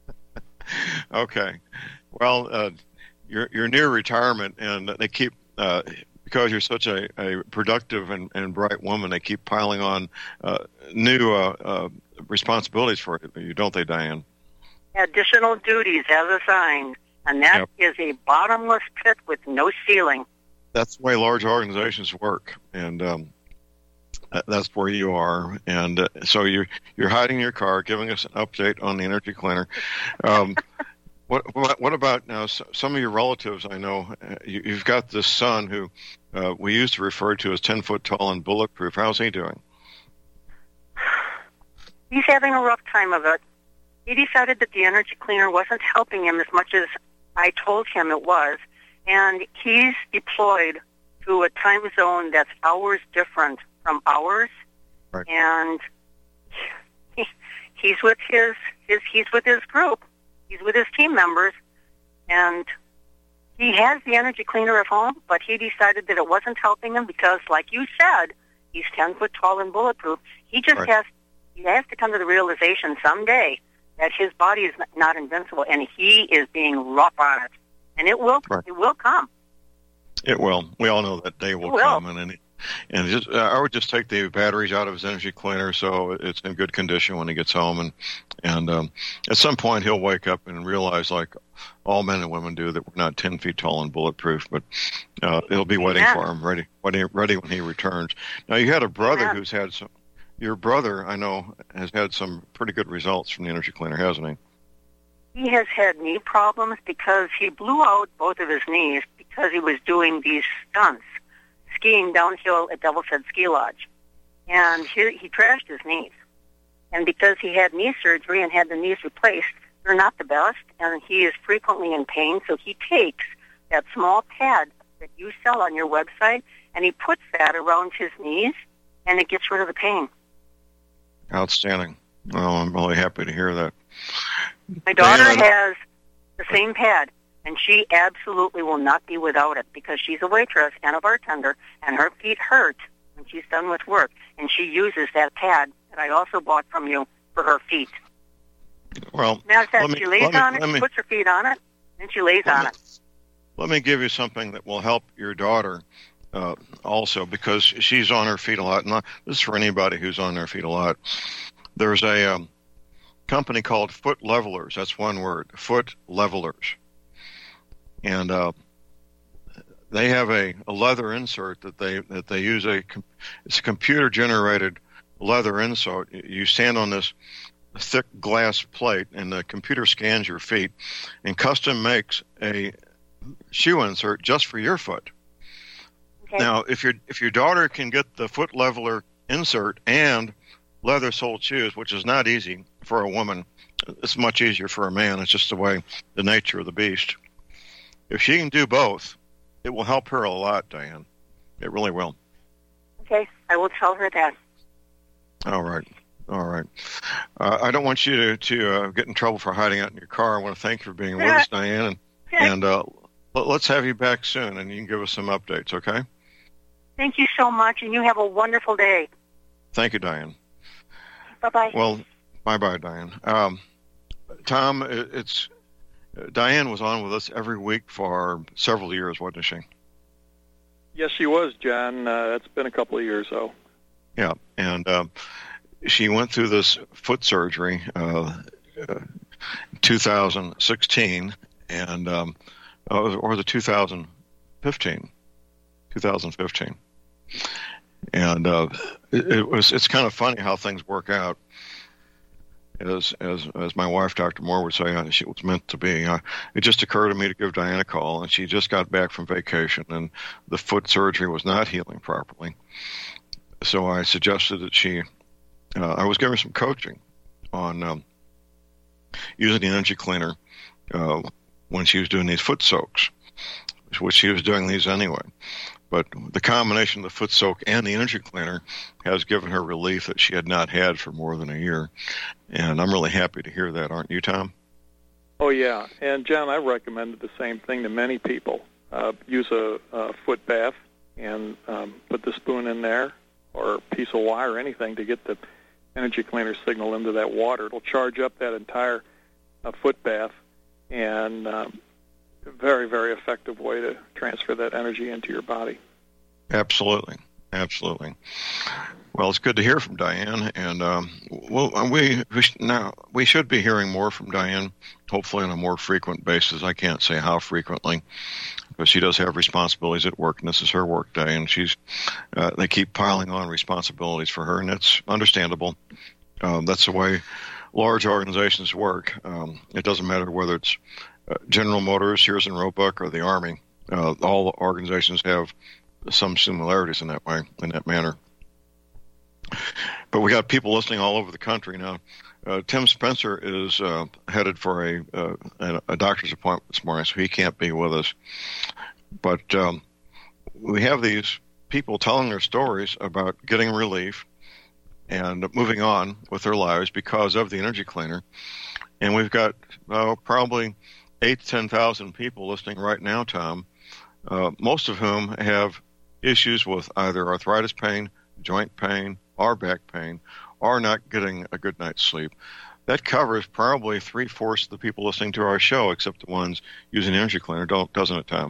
Speaker 2: Okay. Well, uh, you're you're near retirement, and they keep uh, because you're such a, a productive and, and bright woman. They keep piling on uh, new uh, uh, responsibilities for you, don't they, Diane?
Speaker 11: Additional duties as assigned, and that
Speaker 2: Yep.
Speaker 11: is a bottomless pit with no ceiling.
Speaker 2: That's the way large organizations work, and um, that's where you are. And uh, so you're you're hiding in your car, giving us an update on the energy cleaner. Um, what, what what about now? Some of your relatives, I know, uh, you, you've got this son who uh, we used to refer to as ten foot tall and bulletproof. How's he doing?
Speaker 11: He's having a rough time of it. He decided that the energy cleaner wasn't helping him as much as I told him it was. And he's deployed to a time zone that's hours different from ours.
Speaker 2: Right.
Speaker 11: And he, he's with his, his he's with his group. He's with his team members. And he has the energy cleaner at home, but he decided that it wasn't helping him because, like you said, he's ten foot tall and bulletproof. He just
Speaker 2: Right.
Speaker 11: has he has to come to the realization someday that his body is not invincible, and he is being rough on it. And it will,
Speaker 2: Right.
Speaker 11: it will come.
Speaker 2: It will. We all know that day will,
Speaker 11: It will.
Speaker 2: come, and and, and just, uh, I would just take the batteries out of his energy cleaner so it's in good condition when he gets home, and and um, at some point he'll wake up and realize, like all men and women do, that we're not ten feet tall and bulletproof, but uh, it'll be waiting
Speaker 11: Amen.
Speaker 2: for him, ready, ready, ready when he returns. Now, you had a brother
Speaker 11: Amen.
Speaker 2: who's had some. Your brother, I know, has had some pretty good results from the energy cleaner, hasn't he?
Speaker 11: He has had knee problems because he blew out both of his knees because he was doing these stunts, skiing downhill at Devil's Head Ski Lodge. And he, he trashed his knees. And because he had knee surgery and had the knees replaced, they're not the best, and he is frequently in pain, so he takes that small pad that you sell on your website, and he puts that around his knees, and it gets rid of the pain.
Speaker 2: Outstanding. Well, I'm really happy to hear that.
Speaker 11: My daughter
Speaker 2: Diana,
Speaker 11: has the same pad, and she absolutely will not be without it because she's a waitress and a bartender, and her feet hurt when she's done with work, and she uses that pad that I also bought from you for her feet.
Speaker 2: Well,
Speaker 11: Matter of fact,
Speaker 2: let me-
Speaker 11: she lays
Speaker 2: let me-
Speaker 11: on it,
Speaker 2: let
Speaker 11: she
Speaker 2: me-
Speaker 11: puts her feet on it, and she lays
Speaker 2: let
Speaker 11: on
Speaker 2: me-
Speaker 11: it.
Speaker 2: Let me give you something that will help your daughter uh, also, because she's on her feet a lot. And this is for anybody who's on their feet a lot. There's a um, company called Foot Levelers. That's one word, Foot Levelers. And uh, they have a, a leather insert that they that they use. A It's a computer-generated leather insert. You stand on this thick glass plate, and the computer scans your feet and custom makes a shoe insert just for your foot. Okay. Now, if your if your daughter can get the foot leveler insert and leather-soled shoes, which is not easy for a woman, it's much easier for a man. It's just the way, the nature of the beast. If she can do both, it will help her a lot, Diane. It really will.
Speaker 11: Okay, I will tell her that.
Speaker 2: All right. All right. Uh, I don't want you to, to uh, get in trouble for hiding out in your car. I want to thank you for being with us, Diane. And, and uh, let's have you back soon, and you can give us some updates, okay?
Speaker 11: Thank you so much, and you have a wonderful day.
Speaker 2: Thank you, Diane.
Speaker 11: Bye-bye.
Speaker 2: Well, bye-bye, Diane. Um, Tom, it, it's uh, Diane was on with us every week for several years, wasn't she?
Speaker 10: Yes, she was, John. Uh, it's been a couple of years, though.
Speaker 2: Yeah, and um, she went through this foot surgery uh, uh, two thousand sixteen, and um, or the two thousand fifteen, two thousand fifteen, and uh, it, it was. It's kind of funny how things work out. As as as my wife, Doctor Moore, would say, uh, she was meant to be. Uh, it just occurred to me to give Diane a call, and she just got back from vacation, and the foot surgery was not healing properly. So I suggested that she, uh, I was giving her some coaching on um, using the energy cleaner uh, when she was doing these foot soaks, which she was doing these anyway. But the combination of the foot soak and the energy cleaner has given her relief that she had not had for more than a year. And I'm really happy to hear that, aren't you, Tom?
Speaker 10: Oh, yeah. And, John, I recommended the same thing to many people. Uh, use a, a foot bath and um, put the spoon in there, or a piece of wire or anything to get the energy cleaner signal into that water. It'll charge up that entire uh, foot bath, and um, a very, very effective way to transfer that energy into your body.
Speaker 2: Absolutely. Absolutely. Well, it's good to hear from Diane, and um, well, we we, sh- now, we should be hearing more from Diane, hopefully on a more frequent basis. I can't say how frequently, but she does have responsibilities at work, and this is her work day, and she's uh, they keep piling on responsibilities for her, and that's understandable. Um, that's the way large organizations work. Um, it doesn't matter whether it's uh, General Motors, Sears and Roebuck, or the Army. Uh, all organizations have some similarities in that way, in that manner. But we got people listening all over the country now. Uh, Tim Spencer is uh, headed for a, uh, a a doctor's appointment this morning, so he can't be with us. But um, we have these people telling their stories about getting relief and moving on with their lives because of the energy cleaner. And we've got uh, probably eight to ten thousand people listening right now, Tom, uh, most of whom have issues with either arthritis pain, joint pain, or back pain, or not getting a good night's sleep. That covers probably three-fourths of the people listening to our show, except the ones using the energy cleaner, don't, doesn't it, Tom?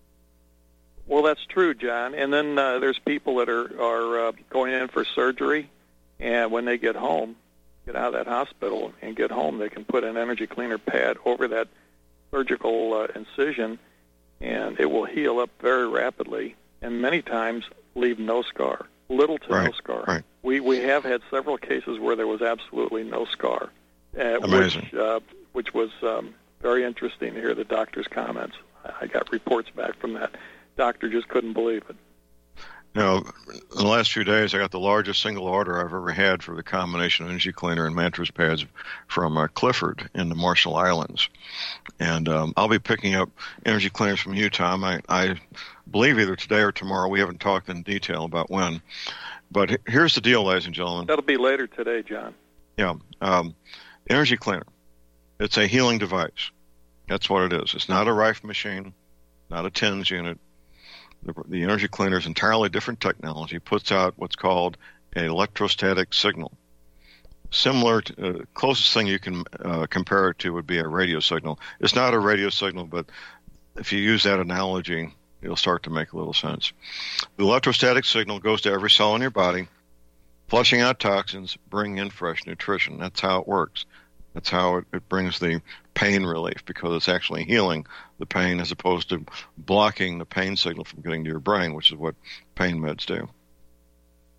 Speaker 10: Well, that's true, John. And then uh, there's people that are, are uh, going in for surgery, and when they get home, get out of that hospital and get home, they can put an energy cleaner pad over that surgical uh, incision, and it will heal up very rapidly, and many times leave no scar, little to
Speaker 2: right,
Speaker 10: no scar.
Speaker 2: Right.
Speaker 10: We we have had several cases where there was absolutely no scar, uh,
Speaker 2: Amazing.
Speaker 10: which uh, which was um, very interesting to hear the doctor's comments. I got reports back from that. Doctor just couldn't believe it.
Speaker 2: Now, in the last few days, I got the largest single order I've ever had for the combination of energy cleaner and mattress pads from uh, Clifford in the Marshall Islands. And um, I'll be picking up energy cleaners from you, Tom. I, I believe either today or tomorrow. We haven't talked in detail about when. But here's the deal, ladies and gentlemen.
Speaker 10: That'll be later today, John.
Speaker 2: Yeah. Um, energy cleaner. It's a healing device. That's what it is. It's not a Rife machine, not a TENS unit. The, the energy cleaner is entirely different technology, puts out what's called an electrostatic signal. Similar to, uh, closest thing you can uh, compare it to would be a radio signal. It's not a radio signal, but if you use that analogy, it'll start to make a little sense. The electrostatic signal goes to every cell in your body, flushing out toxins, bringing in fresh nutrition. That's how it works. That's how it, it brings the pain relief, because it's actually healing the pain as opposed to blocking the pain signal from getting to your brain, which is what pain meds do.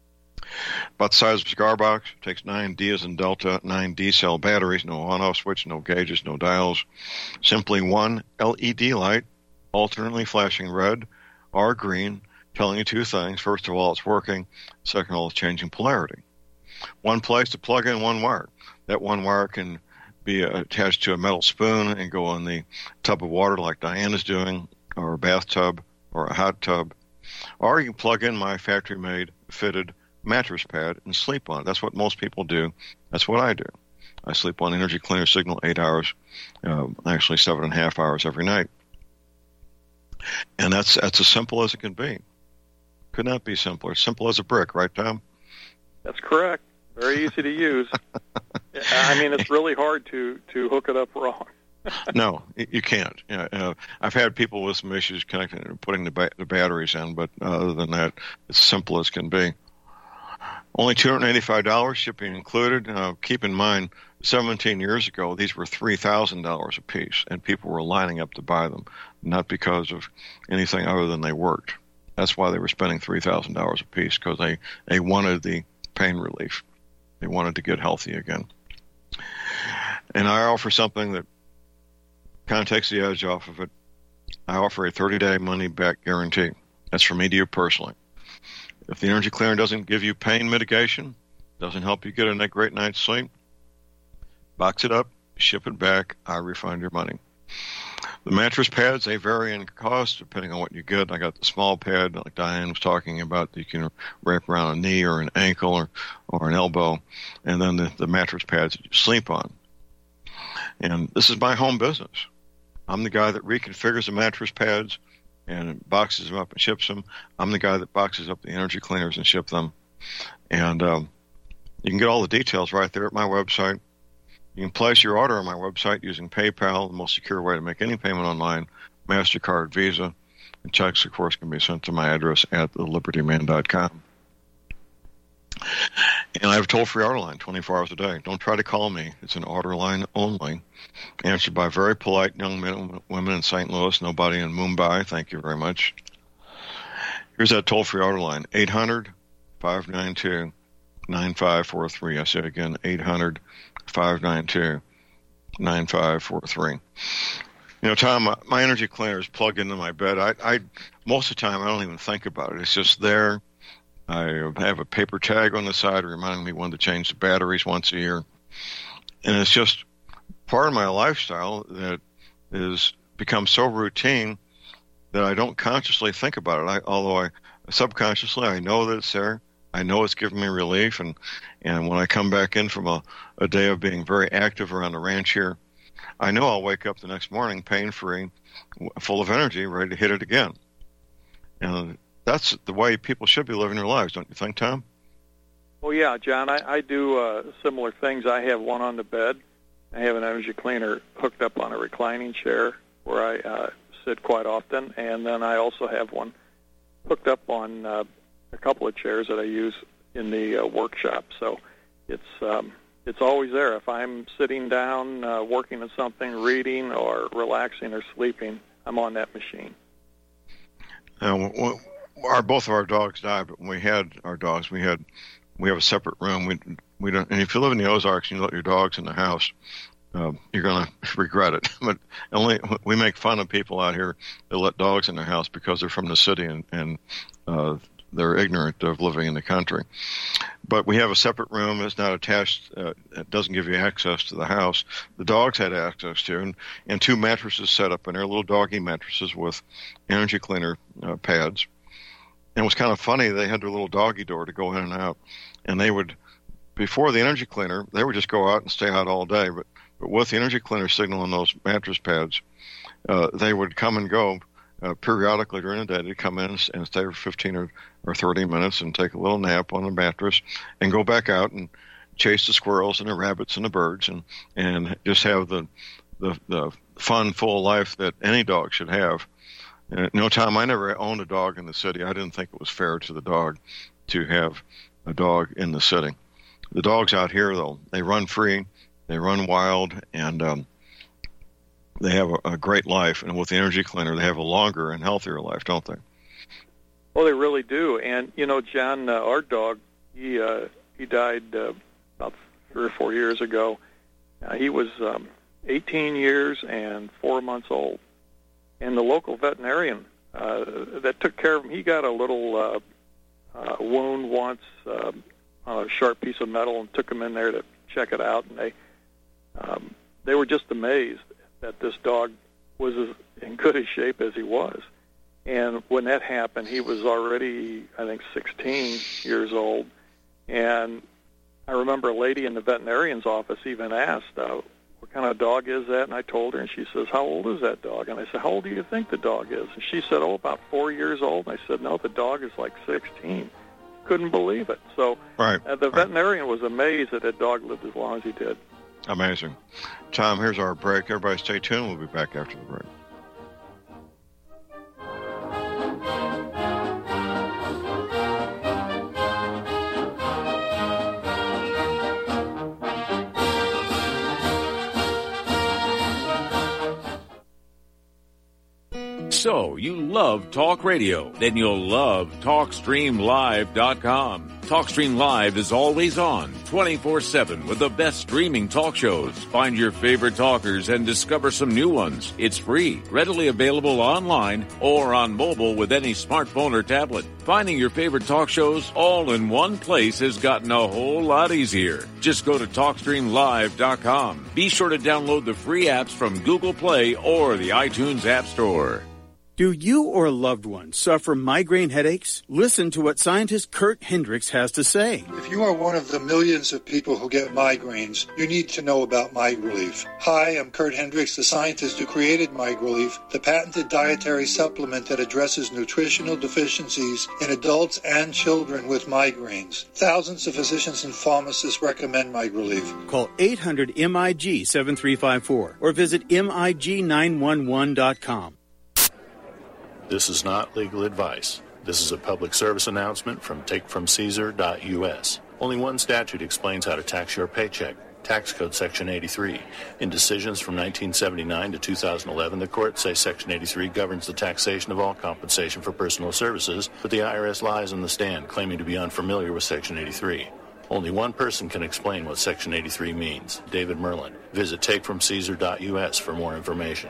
Speaker 2: About the size of a cigar box. Takes nine D as in Delta, nine D-cell batteries, no on-off switch, no gauges, no dials. Simply one L E D light, alternately flashing red or green, telling you two things. First of all, it's working. Second of all, it's changing polarity. One place to plug in one wire. That one wire can be attached to a metal spoon and go in the tub of water like Diane is doing, or a bathtub, or a hot tub. Or you can plug in my factory-made fitted mattress pad and sleep on it. That's what most people do. That's what I do. I sleep on Energy Cleaner Signal eight hours, uh, actually seven and a half hours every night. And that's that's as simple as it can be. Could not be simpler. Simple as a brick, right, Tom?
Speaker 10: That's correct. Very easy to use. I mean, it's really hard to, to hook it up wrong.
Speaker 2: No, you can't. You know, uh, I've had people with some issues connecting and putting the, ba- the batteries in, but other than that, it's simple as can be. Only two hundred eighty-five dollars, shipping included. Uh, keep in mind, seventeen years ago, these were three thousand dollars a piece, and people were lining up to buy them, not because of anything other than they worked. That's why they were spending three thousand dollars a piece, because they, they wanted the pain relief. They wanted to get healthy again. And I offer something that kind of takes the edge off of it. I offer a thirty-day money-back guarantee. That's from me to you personally. If the Energy Cleaner doesn't give you pain mitigation, doesn't help you get a great night's sleep, box it up, ship it back, I refund your money. The mattress pads, they vary in cost depending on what you get. I got the small pad, like Diane was talking about, that you can wrap around a knee or an ankle or, or an elbow, and then the, the mattress pads that you sleep on. And this is my home business. I'm the guy that reconfigures the mattress pads and boxes them up and ships them. I'm the guy that boxes up the energy cleaners and ship them. And um, you can get all the details right there at my website. You can place your order on my website using PayPal, the most secure way to make any payment online, MasterCard, Visa, and checks, of course, can be sent to my address at the liberty man dot com. And I have a toll-free order line twenty-four hours a day. Don't try to call me. It's an order line only, answered by very polite young men and women in Saint Louis, nobody in Mumbai. Thank you very much. Here's that toll-free order line, eight hundred, five nine two, nine five four three. I say it again, eight hundred, five nine two, nine five four three. You know, Tom, my, my energy cleaner is plugged into my bed. I, I most of the time, I don't even think about it. It's just there. I have a paper tag on the side reminding me when to change the batteries once a year. And it's just part of my lifestyle that is become so routine that I don't consciously think about it. I, although I subconsciously, I know that it's there. I know it's giving me relief. And, and when I come back in from a, a day of being very active around the ranch here, I know I'll wake up the next morning pain-free, full of energy, ready to hit it again. And that's the way people should be living their lives, don't you think, Tom?
Speaker 10: Well, yeah, John, I, I do uh, similar things. I have one on the bed. I have an energy cleaner hooked up on a reclining chair where I uh, sit quite often, and then I also have one hooked up on uh, a couple of chairs that I use in the uh, workshop. So it's um, it's always there. If I'm sitting down uh, working on something, reading, or relaxing or sleeping, I'm on that machine.
Speaker 2: Uh, well, Our both of our dogs died, but when we had our dogs, we had we have a separate room. We we don't. And if you live in the Ozarks and you let your dogs in the house, uh, you're gonna regret it. But only we make fun of people out here that let dogs in their house because they're from the city and and uh, they're ignorant of living in the country. But we have a separate room that's not attached. Uh, it doesn't give you access to the house. The dogs had access to, and, and two mattresses set up in there, little doggy mattresses with energy cleaner uh, pads. And it was kind of funny. They had their little doggy door to go in and out. And they would, before the energy cleaner, they would just go out and stay out all day. But, but with the energy cleaner signal on those mattress pads, uh, they would come and go uh, periodically during the day. They'd come in and stay for fifteen or, or thirty minutes and take a little nap on the mattress and go back out and chase the squirrels and the rabbits and the birds and, and just have the, the, the fun, full life that any dog should have. Uh, no, Tom, I never owned a dog in the city. I didn't think it was fair to the dog to have a dog in the city. The dogs out here, though, they run free, they run wild, and um, they have a, a great life. And with the energy cleaner, they have a longer and healthier life, don't they?
Speaker 10: Well, they really do. And, you know, John, uh, our dog, He uh, he died uh, about three or four years ago. Uh, he was um, eighteen years and four months old. And the local veterinarian uh, that took care of him, he got a little uh, uh, wound once uh, on a sharp piece of metal, and took him in there to check it out. And they um, they were just amazed that this dog was as in good a shape as he was. And when that happened, he was already, I think, sixteen years old. And I remember a lady in the veterinarian's office even asked, uh, what kind of dog is that? And I told her, and she says, how old is that dog? And I said, how old do you think the dog is? And she said, oh, about four years old. And I said, no, the dog is like sixteen. Couldn't believe it. So
Speaker 2: right,
Speaker 10: uh, the
Speaker 2: right.
Speaker 10: veterinarian was amazed that that dog lived as long as he did.
Speaker 2: Amazing. Tom, here's our break. Everybody stay tuned. We'll be back after the break.
Speaker 7: So, you love talk radio? Then you'll love talk stream live dot com. TalkStream Live is always on, twenty-four seven, with the best streaming talk shows. Find your favorite talkers and discover some new ones. It's free, readily available online or on mobile with any smartphone or tablet. Finding your favorite talk shows all in one place has gotten a whole lot easier. Just go to talk stream live dot com. Be sure to download the free apps from Google Play or the iTunes App Store.
Speaker 12: Do you or a loved one suffer migraine headaches? Listen to what scientist Kurt Hendricks has to say.
Speaker 13: If you are one of the millions of people who get migraines, you need to know about MiGrelief. Hi, I'm Kurt Hendricks, the scientist who created MiGrelief, the patented dietary supplement that addresses nutritional deficiencies in adults and children with migraines. Thousands of physicians and pharmacists recommend MiGrelief.
Speaker 12: Call eight hundred M I G seven three five four or visit M I G nine one one dot com.
Speaker 14: This is not legal advice. This is a public service announcement from take from caesar dot U S. Only one statute explains how to tax your paycheck. Tax Code Section eighty-three. In decisions from nineteen seventy-nine to two thousand eleven, the courts say Section eighty-three governs the taxation of all compensation for personal services, but the I R S lies on the stand, claiming to be unfamiliar with Section eighty-three. Only one person can explain what Section eighty-three means, David Merlin. Visit take from caesar dot U S for more information.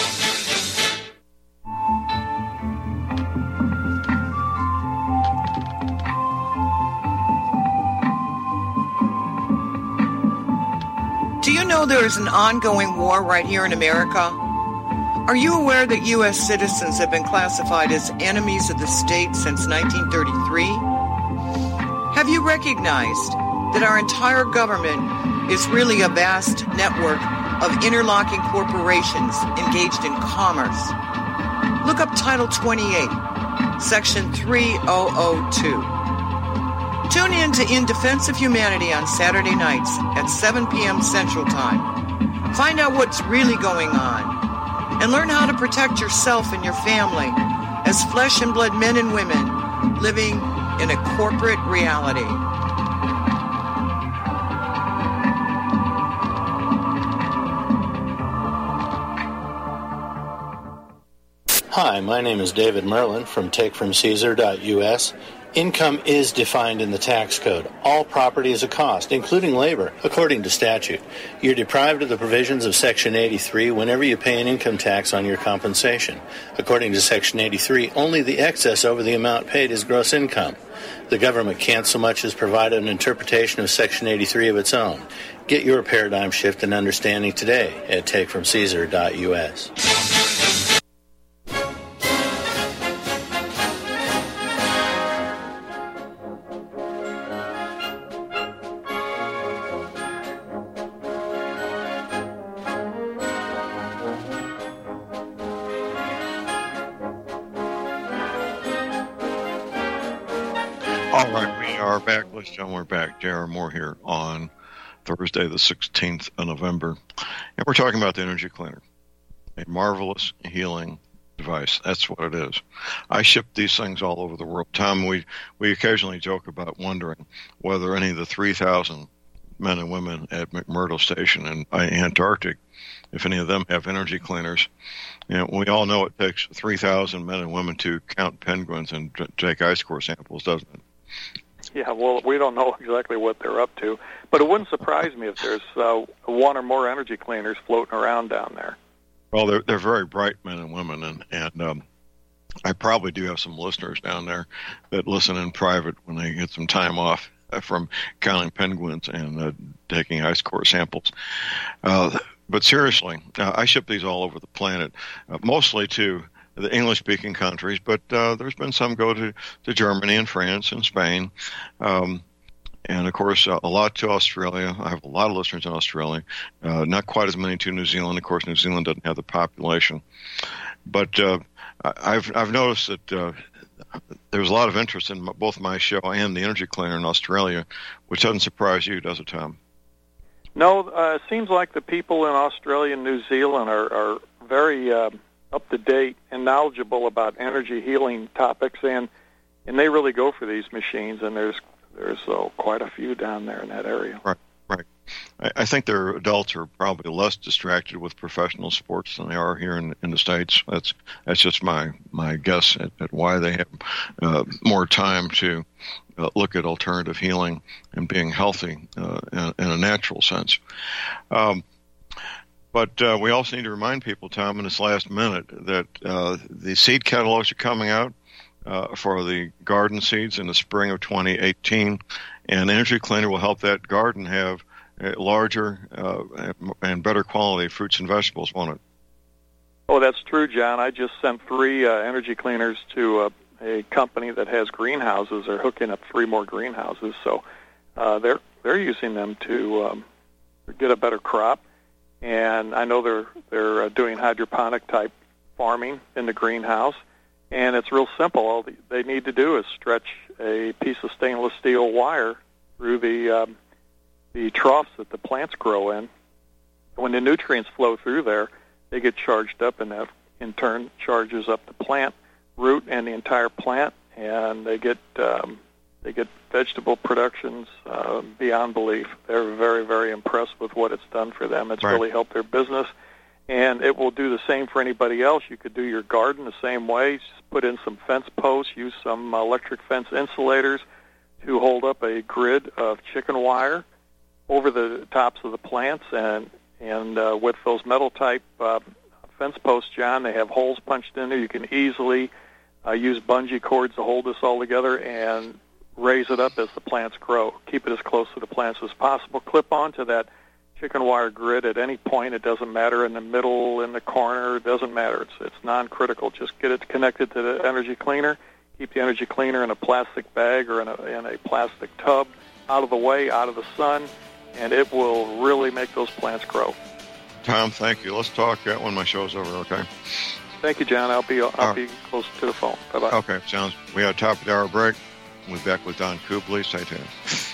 Speaker 15: Do you know there is an ongoing war right here in America? Are you aware that U S citizens have been classified as enemies of the state since nineteen thirty-three? Have you recognized that our entire government is really a vast network of interlocking corporations engaged in commerce? Look up Title twenty-eight, Section three thousand two. Tune in to In Defense of Humanity on Saturday nights at seven p.m. Central Time. Find out what's really going on and learn how to protect yourself and your family as flesh and blood men and women living in a corporate reality.
Speaker 14: Hi, my name is David Merlin from take from caesar dot U S. Income is defined in the tax code. All property is a cost, including labor, according to statute. You're deprived of the provisions of Section eighty-three whenever you pay an income tax on your compensation. According to Section eighty-three, only the excess over the amount paid is gross income. The government can't so much as provide an interpretation of Section eighty-three of its own. Get your paradigm shift and understanding today at take from caesar dot U S.
Speaker 2: All right, we are back. Ladies and gentlemen, we're back. J R. Moore here on Thursday, the sixteenth of November. And we're talking about the energy cleaner, a marvelous healing device. That's what it is. I ship these things all over the world. Tom, we, we occasionally joke about wondering whether any of the three thousand men and women at McMurdo Station in Antarctic, if any of them have energy cleaners. You know, we all know it takes three thousand men and women to count penguins and take ice core samples, doesn't it?
Speaker 10: Yeah, well, we don't know exactly what they're up to, but it wouldn't surprise me if there's uh, one or more energy cleaners floating around down there.
Speaker 2: Well, they're they're very bright men and women, and and um, I probably do have some listeners down there that listen in private when they get some time off from counting penguins and uh, taking ice core samples. Uh, but seriously, uh, I ship these all over the planet, uh, mostly to the English-speaking countries, but uh, there's been some go to, to Germany and France and Spain, um, and, of course, uh, a lot to Australia. I have a lot of listeners in Australia, uh, not quite as many to New Zealand. Of course, New Zealand doesn't have the population. But uh, I've, I've noticed that uh, there's a lot of interest in both my show and the Energy Cleaner in Australia, which doesn't surprise you, does it, Tom?
Speaker 10: No, uh, it seems like the people in Australia and New Zealand are, are very uh, up-to-date and knowledgeable about energy healing topics, and and they really go for these machines, and there's there's uh, quite a few down there in that area.
Speaker 2: Right, right. I, I think their adults are probably less distracted with professional sports than they are here in, in the States. That's that's just my, my guess at, at why they have uh, more time to uh, look at alternative healing and being healthy uh, in, in a natural sense. Um, But uh, we also need to remind people, Tom, in this last minute, that uh, the seed catalogs are coming out uh, for the garden seeds in the spring of twenty eighteen, and Energy Cleaner will help that garden have uh, larger uh, and better quality fruits and vegetables, won't it?
Speaker 10: Oh, that's true, John. I just sent three uh, energy cleaners to uh, a company that has greenhouses. They're hooking up three more greenhouses, so uh, they're they're using them to um, get a better crop. And I know they're they're uh, doing hydroponic type farming in the greenhouse, and it's real simple. All they need to do is stretch a piece of stainless steel wire through the um, the troughs that the plants grow in. When the nutrients flow through there, they get charged up, and that in turn charges up the plant root and the entire plant, and they get um, they get vegetable productions uh, beyond belief. They're very, very impressed with what it's done for them. It's
Speaker 2: right.
Speaker 10: really helped their business, and it will do the same for anybody else. You could do your garden the same way. Just put in some fence posts, use some electric fence insulators to hold up a grid of chicken wire over the tops of the plants, and and uh, with those metal type uh, fence posts, John, they have holes punched in there. You can easily uh, use bungee cords to hold this all together and raise it up as the plants grow. Keep it as close to the plants as possible. Clip onto that chicken wire grid at any point. It doesn't matter, in the middle, in the corner. It doesn't matter. It's it's non-critical. Just get it connected to the energy cleaner. Keep the energy cleaner in a plastic bag or in a, in a plastic tub, out of the way, out of the sun, and it will really make those plants grow.
Speaker 2: Tom, thank you. Let's talk uh, when my show's over, okay?
Speaker 10: Thank you, John. I'll be I'll uh, be close to the phone. Bye-bye.
Speaker 2: Okay, sounds. We have a top of the hour break. We'll be back with Don Kubley. Stay tuned.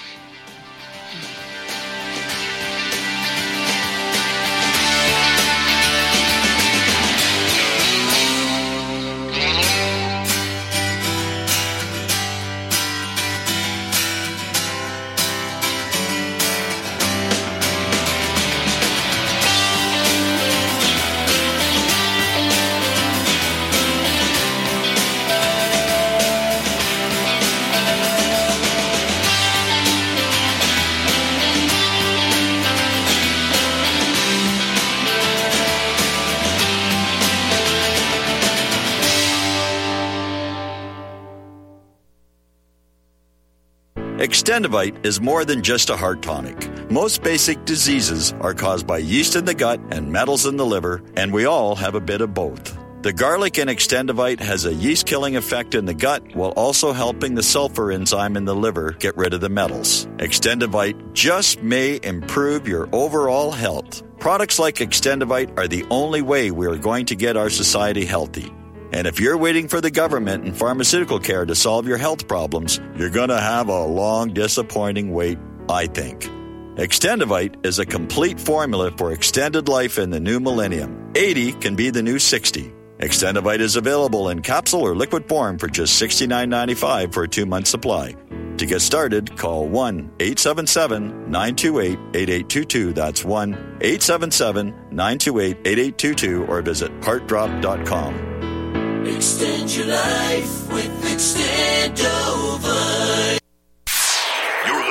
Speaker 16: Extendivite is more than just a heart tonic. Most basic diseases are caused by yeast in the gut and metals in the liver, and we all have a bit of both. The garlic in Extendivite has a yeast-killing effect in the gut while also helping the sulfur enzyme in the liver get rid of the metals. Extendivite just may improve your overall health. Products like Extendivite are the only way we are going to get our society healthy. And if you're waiting for the government and pharmaceutical care to solve your health problems, you're going to have a long, disappointing wait, I think. Extendivite is a complete formula for extended life in the new millennium. eighty can be the new sixty. Extendivite is available in capsule or liquid form for just sixty-nine ninety-five for a two-month supply. To get started, call one eight seven seven, nine two eight, eight eight two two. That's one eight seven seven, nine two eight, eight eight two two or visit heart drop dot com.
Speaker 17: Extend your life with Extendovite.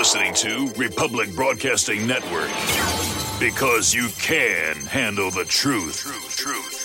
Speaker 17: listening to Republic Broadcasting Network. Because you can handle the truth. Truth, truth.